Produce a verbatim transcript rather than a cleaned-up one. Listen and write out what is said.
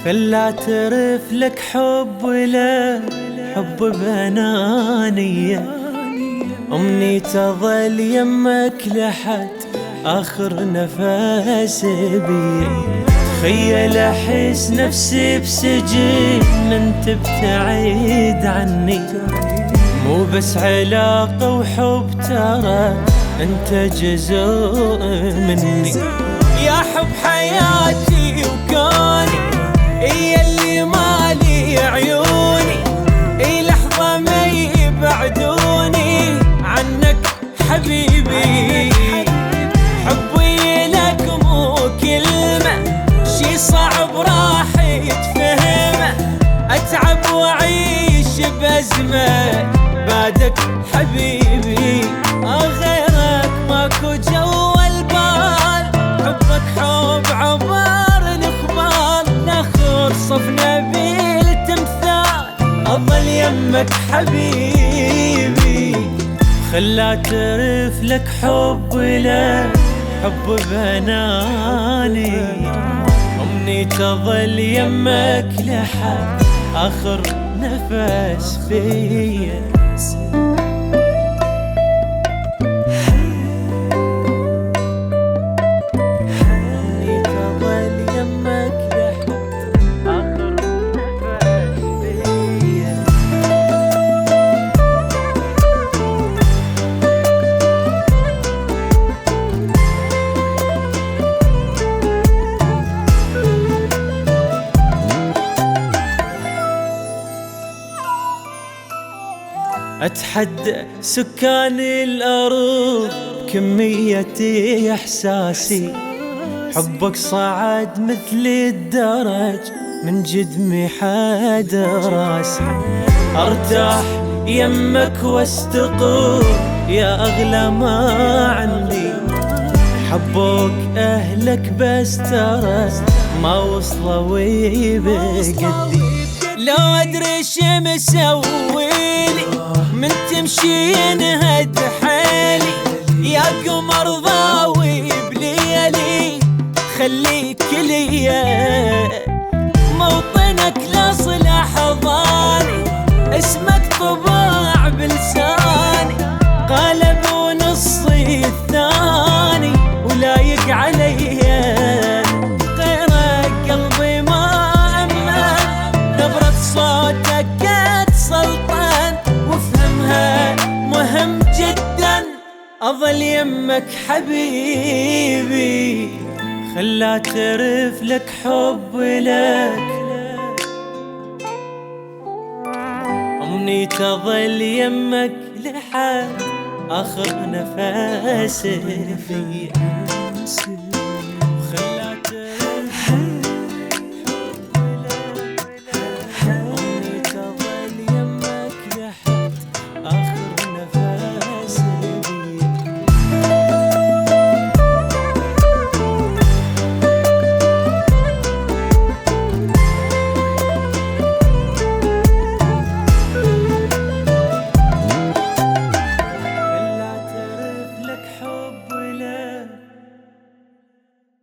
خل اعترف لك حب ولا حب بأنانية، أمنيت أظل يمك لحد آخر نفس بي. تخيل أحس نفسي بسجن انت بتعيد عني، مو بس علاقة وحب، ترى انت جزء مني. يا حب حياتي وكوني، هي اللي مالي عيوني، اي لحظة ما يبعدوني عنك حبيبي. حبي لك مو كلمة، شي صعب راح يتفهمه، اتعب واعيش بأزمة بعدك حبيبي. غيرك ماكو جوا البال، حبك حب عبر الاخبار، ناخر صفنا بالتمثال، اظل يمك حبيبي. خل اعترف لك حب ولا حب بأناني، أمنيت أظل يمك لحد آخر نفس فيا. أتحدى سكان الأرض بكمية إحساسي، حبك صعد مثل الدرج من جدمي حد راسي. أرتاح يمك واستقر يا أغلى ما عندي، حبوك أهلك بس ترى ما وصلوا بقدي. لو أدري شو مسويلي من تمشين هد حالي، يا قمر ضاوي بليلي خليك ليا. موطنك لصلاح ضاني، اسمك طباع بلساني، قالب ونصي الثاني ولايق عليا. غيرك قلبي ما أمن، نبرة صوتك قد سلطان، وافهمها مهم جدا أظل يمك حبيبي. خل اعترف لك حب لك، أمنيت أظل يمك لحد آخر نفس فيا.